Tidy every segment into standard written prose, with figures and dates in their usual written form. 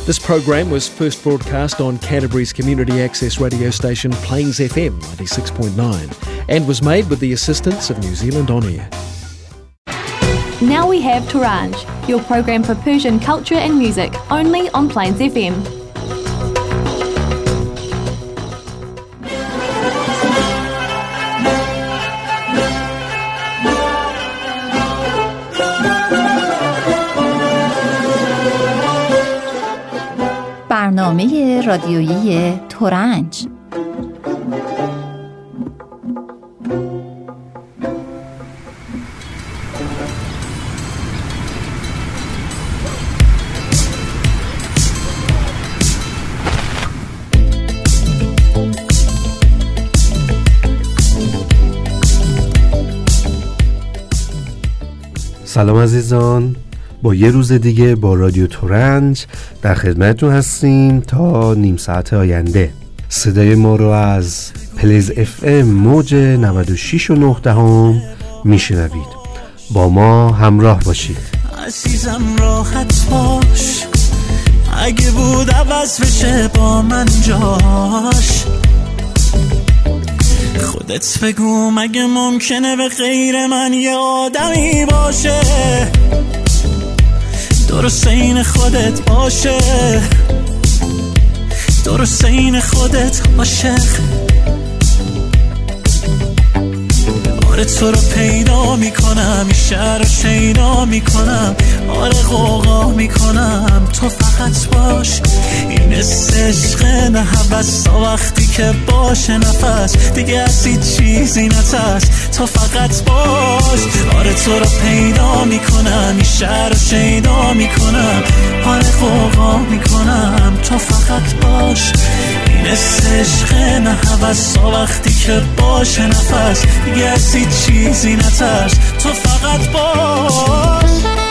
This program was first broadcast on Canterbury's community access radio station Plains FM 96.9 and was made with the assistance of New Zealand On Air. Now we have Tourange, your program for Persian culture and music, only on Plains FM. برنامه رادیویی تورنج. سلام عزیزان، با یه روز دیگه با رادیو تورنج در خدمتتون هستیم تا نیم ساعت آینده. صدای ما رو از پلیز اف ام موج 96.9 میشنوید. با ما همراه باشید. عزیزم راحت باش، اگه بود عوض بشه با من جاش. خودت بگو مگه ممکنه به غیر من یه آدمی باشه درست این خودت باشه، درست این خودت عاشق. آره تو رو پیدا میکنم، این شهر رو شیدا میکنم، آره غوغا میکنم، تو فقط باش. این عشق نه حوثا، وقتی که باشه نفس دیگه از هیچ چیزی نترس، تو فقط باش. آره تو رو پیدا میکنم، این شهر رو شیدا میکنم، آره غوغا میکنم، تو فقط باش. این عشق نه حوثا، وقتی که باشه نفس دیگه از هیچ چیزی نترس، تو فقط باش.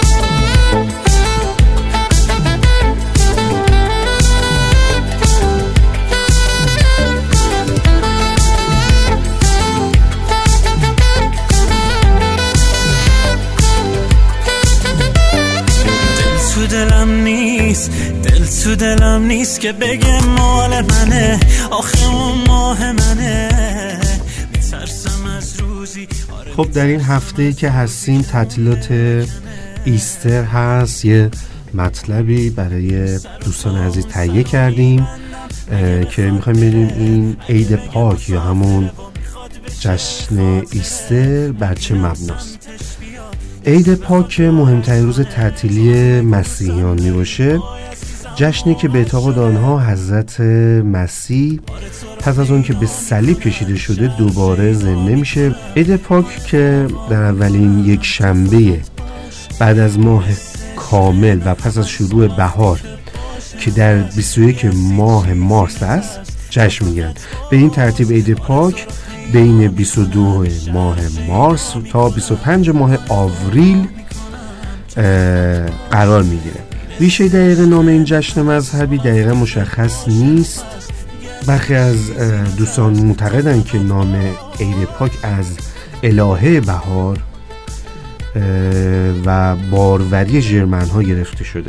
دل تو دلم نیست که بگه مال منه، آخه اون ماه منه، میترسم از روزی. خب در این هفته که هستیم تعطیلات ایستر هست، یه مطلبی برای دوستان عزیز تهیه کردیم که میخوایم ببینیم این عید پاک یا همون جشن ایستر بر چه مبناست. عید پاک مهمترین روز تعطیلی مسیحیان می باشه، جشنی که به اعتقاد آنها حضرت مسیح پس از اون که به صلیب کشیده شده دوباره زنده میشه. عید پاک که در اولین یک شنبه بعد از ماه کامل و پس از شروع بهار که در 21 ماه مارس است جشن میگیرن. به این ترتیب عید پاک بین 22 ماه مارس تا 25 ماه آوریل قرار میگیره. ریشه دقیق نام این جشن مذهبی دقیقا مشخص نیست. برخی از دوستان معتقدند که نام عید پاک از الهه بهار و باروری ژرمن ها گرفته شده.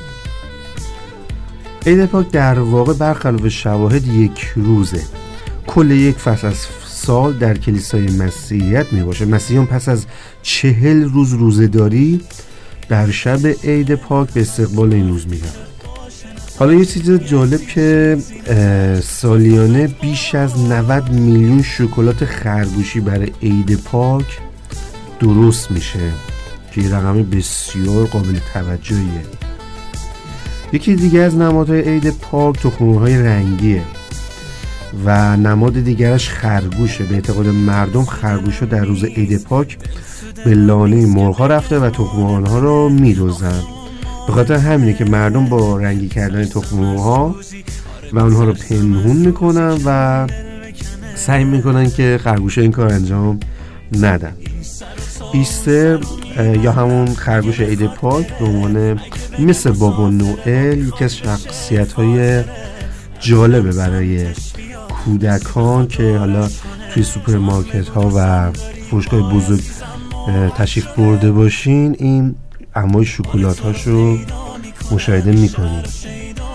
عید پاک در واقع برخلاف شواهد یک روزه. کل یک فصل از سال در کلیسای مسیحیت می باشه. مسیحیان پس از 40 روز روزه‌داری در شب عید پاک به استقبال این روز می روند. حالا یه چیز جالب که سالیانه بیش از 90 میلیون شکلات خرگوشی برای عید پاک درست میشه که یه رقم بسیار قابل توجهیه. یکی دیگه از نمادهای عید پاک تخم‌مرغ‌های رنگیه و نماد دیگرش خرگوشه. به اعتقاد مردم خرگوش‌ها در روز عید پاک به لانه مرغ‌ها رفته و تخم آنها رو می‌دزدن. به خاطر همینه که مردم با رنگی کردن تخم مرغ‌ها و آنها رو پنهون میکنن و سعی میکنن که خرگوش‌ها این کار انجام ندن. ایستر یا همون خرگوش عید پاک به عنوان مثل بابا نوئل یکی از شخصیت‌های جالبه برای کودکان که حالا توی سوپرمارکت ها و فروشگاه بزرگ تشریف برده باشین این انواع شکلات هاشو مشاهده میکنید.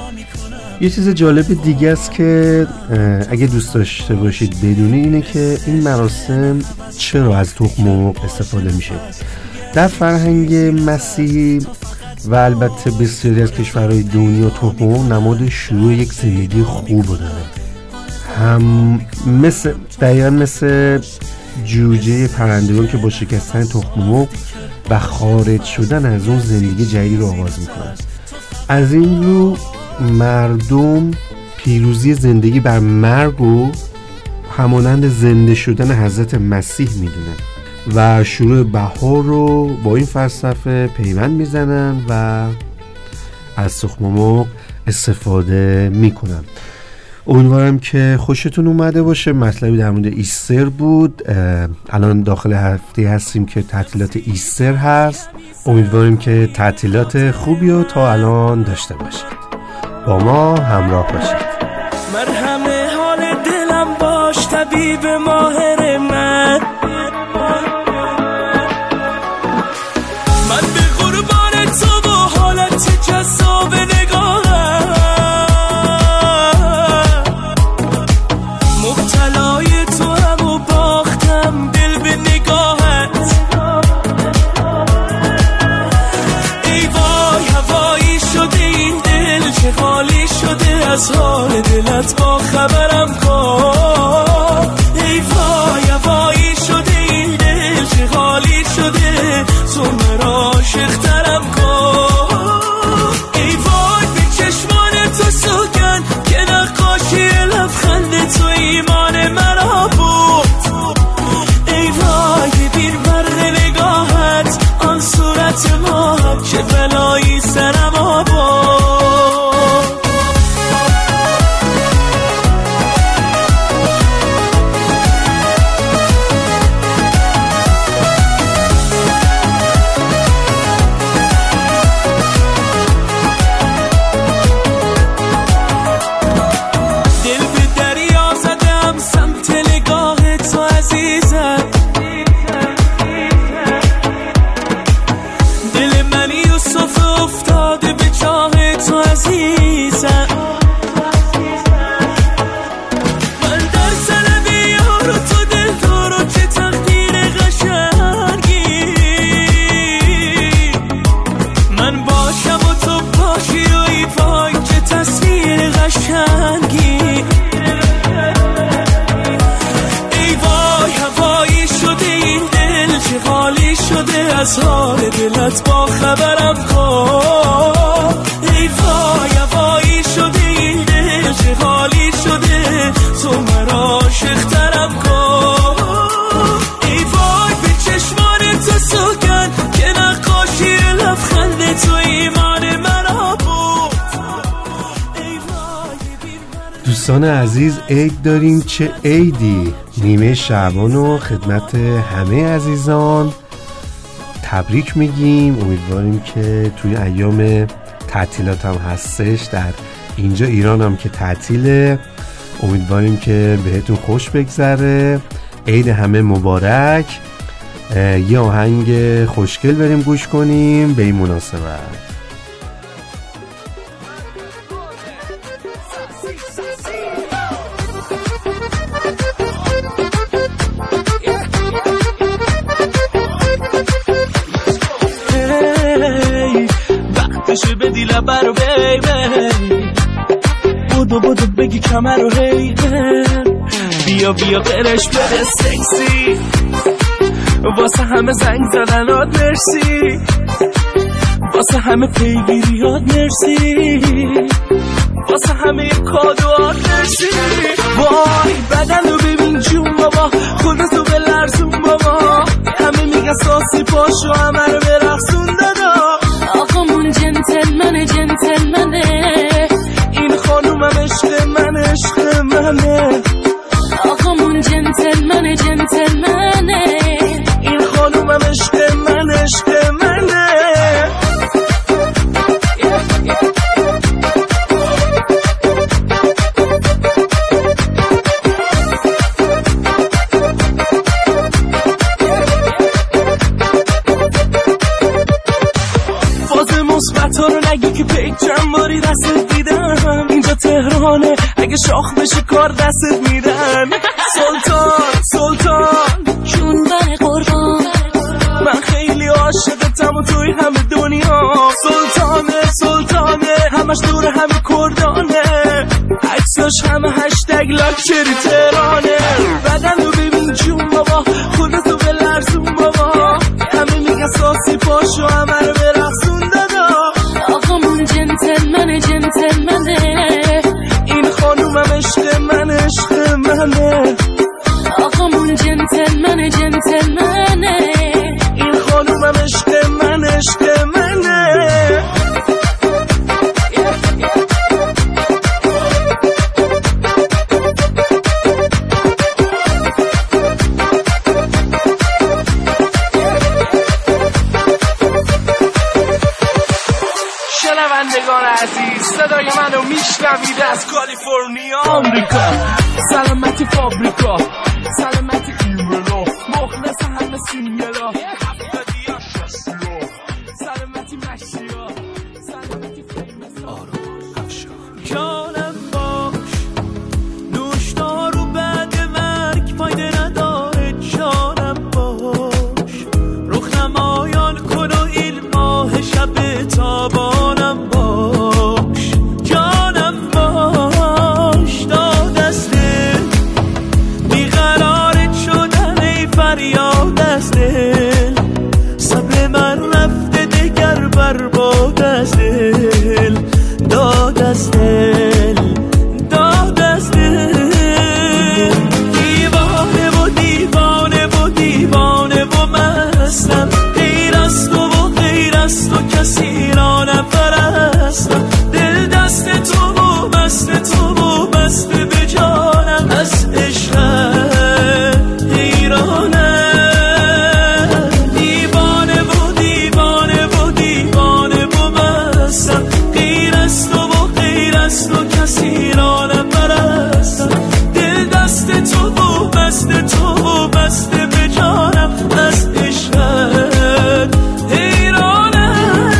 یه چیز جالب دیگه است که اگه دوست داشته باشید بدونی اینه که این مراسم چرا از تخم مرغ استفاده میشه. در فرهنگ مسیحی و البته بسیاری از کشورهای دنیا تخم مرغ نماد شروع یک زندگی خوب داره. هم دقیقا مثل جوجه پرندگان که با شکستن تخم مرغ و خارج شدن از اون زندگی جدیدی رو آغاز میکنن. از این رو مردم پیروزی زندگی بر مرگ و همانند زنده شدن حضرت مسیح میدونن و شروع بهار رو با این فلسفه پیوند میزنن و از تخم مرغ استفاده میکنن. امیدوارم که خوشتون اومده باشه. مطلبی در مورد ایستر بود. الان داخل هفته هستیم که تعطیلات ایستر هست. امیدواریم که تعطیلات خوبی رو تا الان داشته باشید. با ما همراه باشید. مرهم حال دلم باش طبیب ماهر من به قربان تو و حالت جذاب نگاهم مبتلای تو هم و باختم دل به نگاهت. ای وای هوایی شده این دل چه خالی شده از حال دلت با خبرم کن. ای وای هوایی شده این دل چه خالی شده تو مرا عاشق‌ترم کن. ای وای به چشمان تو سوگن که نقاشی لبخند تو ایمان مرا بود. ای وای ببین برق نگاهت آن صورت ماه چه بلایی سرم آباد. از حال دلت با خبرم کن. ای وای هوایی شده این دل چه حالی شده تو مرا عاشق‌ترم کن. ای وای به چشمان تو سوگن که نقاشی لبخند تو ایمان مرا بود. دوستان عزیز عید داریم. چه عیدی! نیمه شعبان و خدمت همه عزیزان تبریک میگیم. امیدواریم که توی ایام تعطیلات هم هستش، در اینجا ایران هم که تعطیله، امیدواریم که بهتون خوش بگذره. عید همه مبارک. یه آهنگ خوشگل بریم گوش کنیم به این مناسبت. بدی لبر و بیبی بودو بگی کمر و هیبه بیا قرش بده سکسی واسه همه زنگ زدنات مرسی واسه همه پیگیریات مرسی واسه همه کادوات مرسی. وای بدن رو ببین جون بابا خودتو به لرزون بابا همه میگن ساسی پاشو همه رو برقصون دادا. آقامون جنتلمنه این خانومم عشق منه آقامون جنتلمنه این خانومم عشق منه. مثبت رو نگی که پیک چند باری دست دیدم تهرانه، اگه شاخ بشه کار دستت میدن. سلطان جون بر قربان، من خیلی عاشقتم و توی همه دنیا. سلطانه همش دور همه کردانه، عکساش همه هشتگ لاکچری تهرانه. بدن رو ببین جون بابا، خودتو بلرزون بابا، همه میگن ساسی پاشو همه رو برقصون دادا. آقامون جنتلمنه، این خانومم عشق منه. آقامون جنتلمنه، این خانومم عشق منه. شنوندگان عزیز، صدای منو میشنوید از کالیفرنیا آمریکا. سلامتی فابریکا، سلامتی ایملا، مخلص همه سینگلا، هفتادیا شستیا، سلامتی مشیا، سلامتی فیمس جانم باش، نوشدارو بعد مرگ فایده نداره. جانم باش، رخ نمایان کن و این ماه شب تابانم باش. جانم باش، داد از دل بیقرارت شدن، ای فریاد از دل. صبر من رفته دگر برباد از دل، داد از دل، داد از دل. دیوانه و مستم، غیر از تو و غیر از تو کسی را نپرستم. دل دست تو و بست به جانم، از عشقت حیرانم. دیوانه و مستم، غیر از تو کسی را نپرستم. دل دست تو و بست به جانم، از عشقت حیرانم.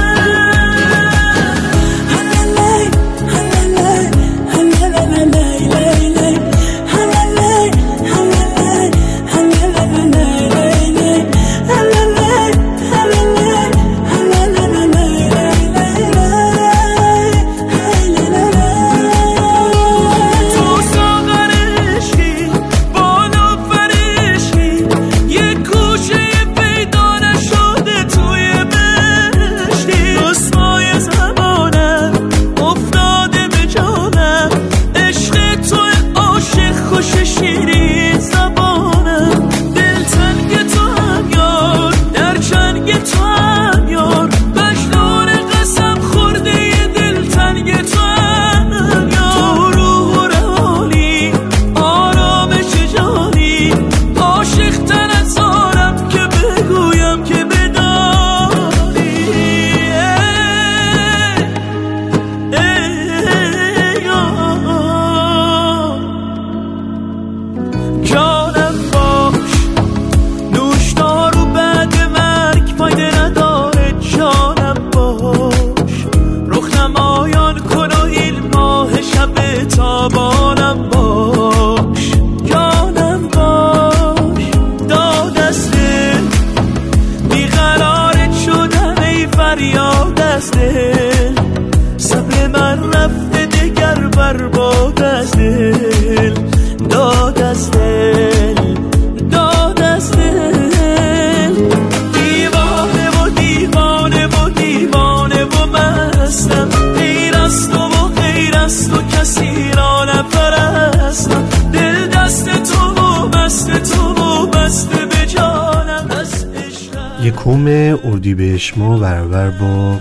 یکم اردیبهشت ماه برابر با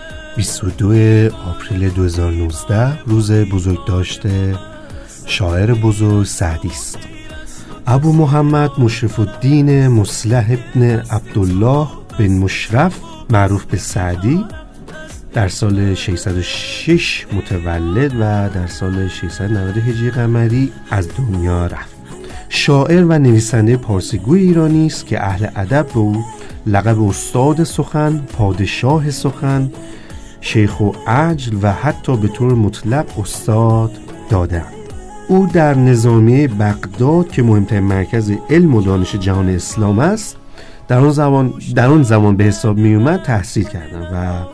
22 آپریل 2019 روز بزرگداشت شاعر بزرگ سعدی است. ابو محمد مشرف الدین مصلح ابن عبدالله بن مشرف معروف به سعدی در سال 606 متولد و در سال 690 هجری قمری از دنیا رفت. شاعر و نویسنده پارسیگوی ایرانی است که اهل ادب به او لقب استاد سخن، پادشاه سخن شیخ و عجل و حتی به طور مطلق استاد دادند. او در نظامیه بغداد که مهمترین مرکز علم و دانش جهان اسلام است در آن زمان به حساب می اومد تحصیل کردند و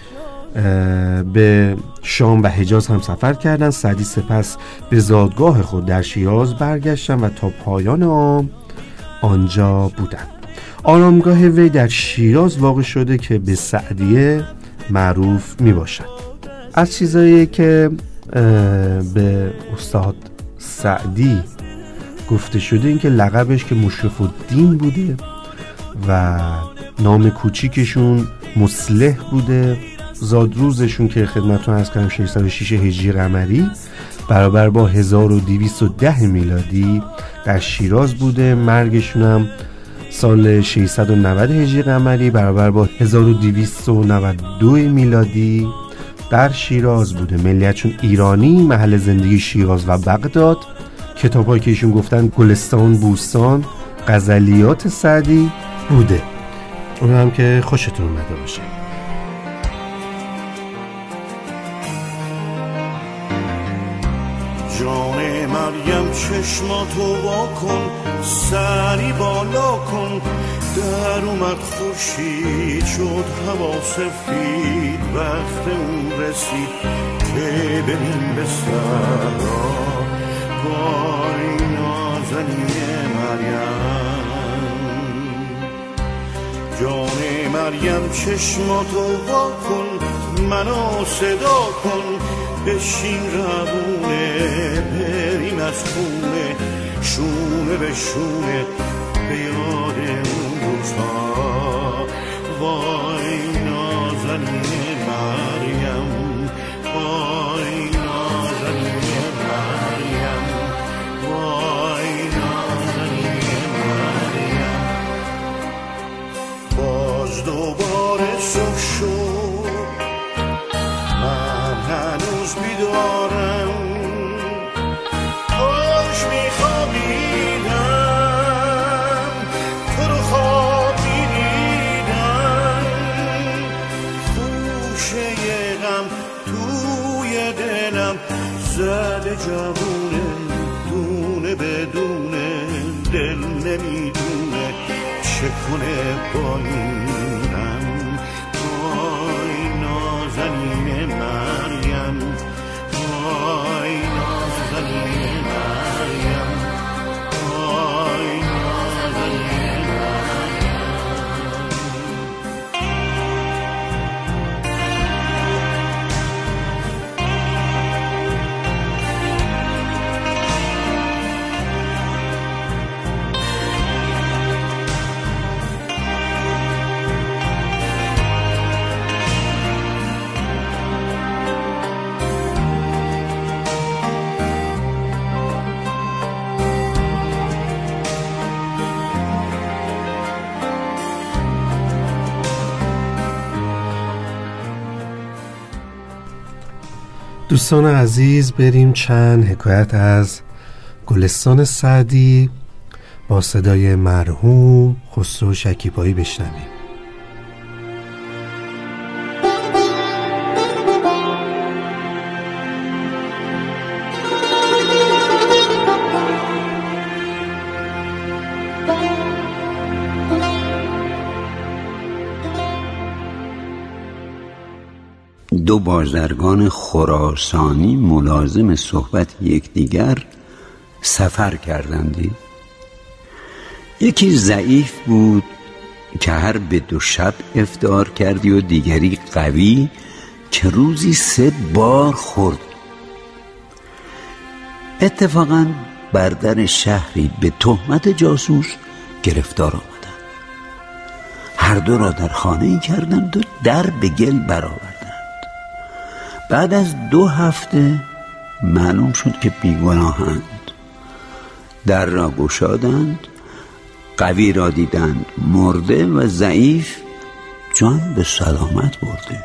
به شام و حجاز هم سفر کردند. سعدی سپس به زادگاه خود در شیراز برگشتند و تا پایان عام آنجا بودند. آرامگاه وی در شیراز واقع شده که به سعدیه معروف می باشد. از چیزایی که به استاد سعدی گفته شده این که لقبش که مشرف الدین بوده و نام کوچیکشون مصلح بوده. زادروزشون که خدمتتون عرض کردم 606 هجری قمری برابر با 1210 میلادی در شیراز بوده. مرگشون هم سال 690 هجری قمری برابر با 1292 میلادی در شیراز بوده. ملیتشون ایرانی، محل زندگی شیراز و بغداد. کتابایی که ایشون گفتن گلستان، بوستان، غزلیات سعدی بوده. اون هم که خوشتون اومده باشه. جان مریم چشماتو وا کن، سری بالا کن، در اومد خورشید شد هوا سفید، وقت اون رسید که بریم به صحرا، وای نازنین مریم. جان مریم چشماتو وا کن، منو صدا کن، بشین روونه بریم از خونه، شونه به شونه به یاد اون روزها، وای نازنین مریم، وای نازنین مریم، وای نازنین مریم. باز دوباره صبح شد، من هنوز بیدارم، کاش میخوابیدم، تو رو خواب میدیدم، خوشه غم توی دلم زده جوونه، دونه بدونه دل نمیدونه چه کنه با اینم. وای نازنین مریم، وای نازنین مریم، وای نازنین مریم. دوستان عزیز، بریم چند حکایت از گلستان سعدی با صدای مرحوم خسرو شکیبایی بشنویم. دو بازرگان خراسانی ملازم صحبت یکدیگر سفر کردندی. یکی ضعیف بود که هر به 2 شب افطار کردی و دیگری قوی که روزی 3 بار خورد. اتفاقاً بر در شهری به تهمت جاسوس گرفتار آمدند. هر دو را در خانه‌ای کردند و در به گل برآوردند. بعد از 2 هفته معلوم شد که بیگناهند. در را گشادند، قوی را دیدند مرده و ضعیف جان به سلامت برده.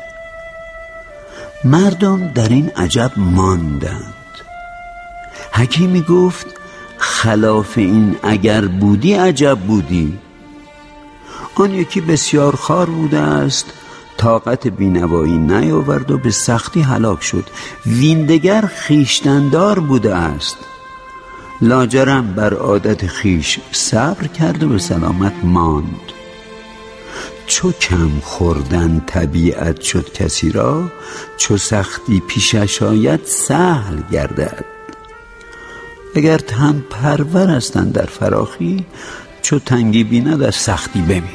مردم در این عجب ماندند. حکیمی گفت خلاف این اگر بودی عجب بودی. آن یکی بسیار خوار بوده است، طاقت بینوایی نیاورد و به سختی هلاک شد. ویندگر خویشتندار بوده است، لاجرم بر عادت خویش صبر کرد و به سلامت ماند. چو کم خوردن طبیعت شد کسی را، چو سختی پیشش آید سهل گردد. اگر تن پرور هستند در فراخی، چو تنگی بیند از سختی بمیرد.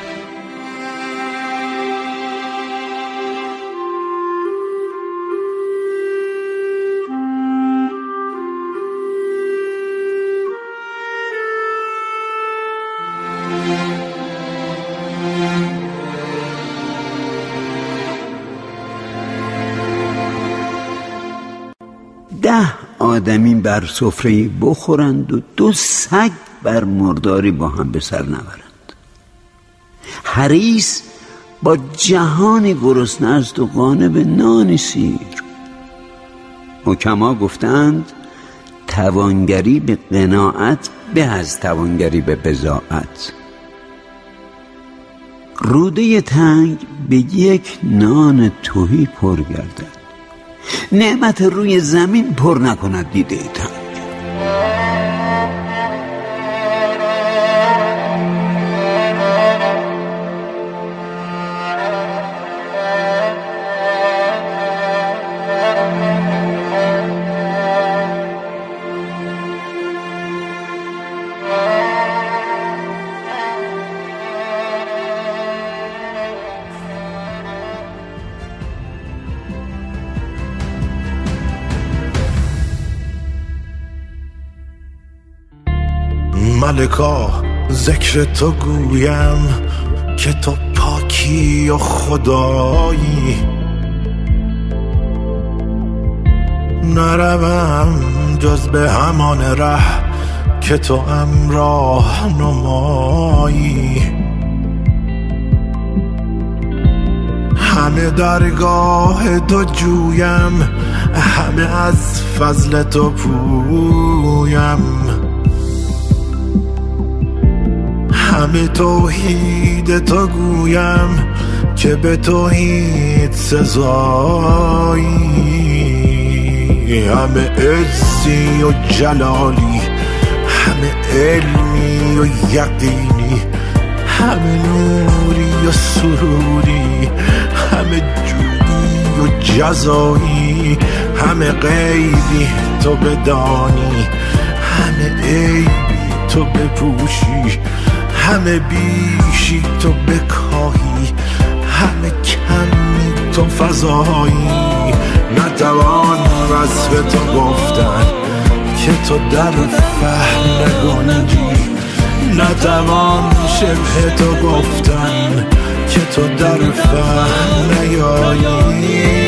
آدمی بر سفره بخورند و 2 سگ بر مرداری با هم به سر نبرند. حریص با جهانی گرسنه است و قانع به نان سیر. حکما گفتند توانگری به قناعت به از توانگری به بضاعت. روده تنگ به یک نان تهی پر گردد. نعمت روی زمین پر نکند دیده تنگ. ملکا ذکر تو گویم که تو پاکی و خدایی. نروم جز به همان ره که تو راه نمایی. همه درگاه تو جویم، همه از فضل تو پویم. همه توحید تو گویم که به توحید سزایی. همه عزی و جلالی، همه علمی و یقینی، همه نوری و سروری، همه جودی و جزایی. همه غیبی تو بدانی، همه عیبی تو بپوشی، همه بیشی تو بکاهی، همه کمی تو فضایی. نتوان وصف تو گفتن که تو در فهم نگنجی، نتوان شبه تو گفتن که تو در فهم نیایی.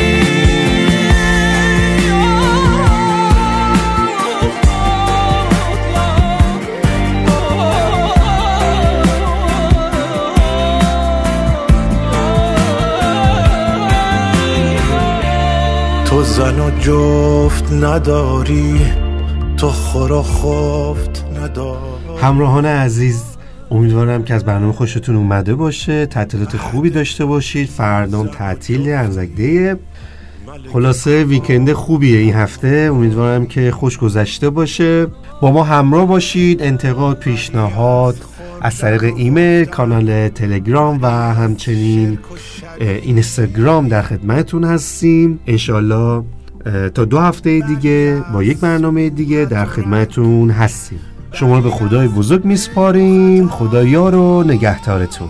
تو زن و جفت نداری، تو خور و خفت نداری. همراهان عزیز، امیدوارم که از برنامه خوشتون اومده باشه، تعطیلات خوبی داشته باشید. فردام تعطیل انزک‌دیه. خلاصه ویکند خوبیه این هفته، امیدوارم که خوش گذشته باشه. با ما همراه باشید. انتقاد، پیشنهاد از طریق ایمیل، کانال تلگرام و همچنین اینستاگرام در خدمتتون هستیم. انشالله تا 2 هفته دیگه با یک برنامه دیگه در خدمتتون هستیم. شما رو به خدای بزرگ میسپاریم. خدا یار و نگهدارتون.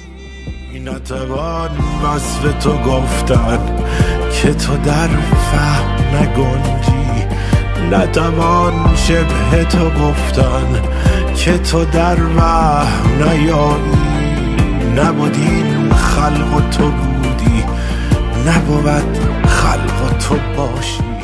نتوان وصف تو گفتن که تو در فهم نگنجی، نتوان شبه تو گفتن که تو در وهم نیایی. نبودین خلق و تو بودی، نبود خلق و تو باشی.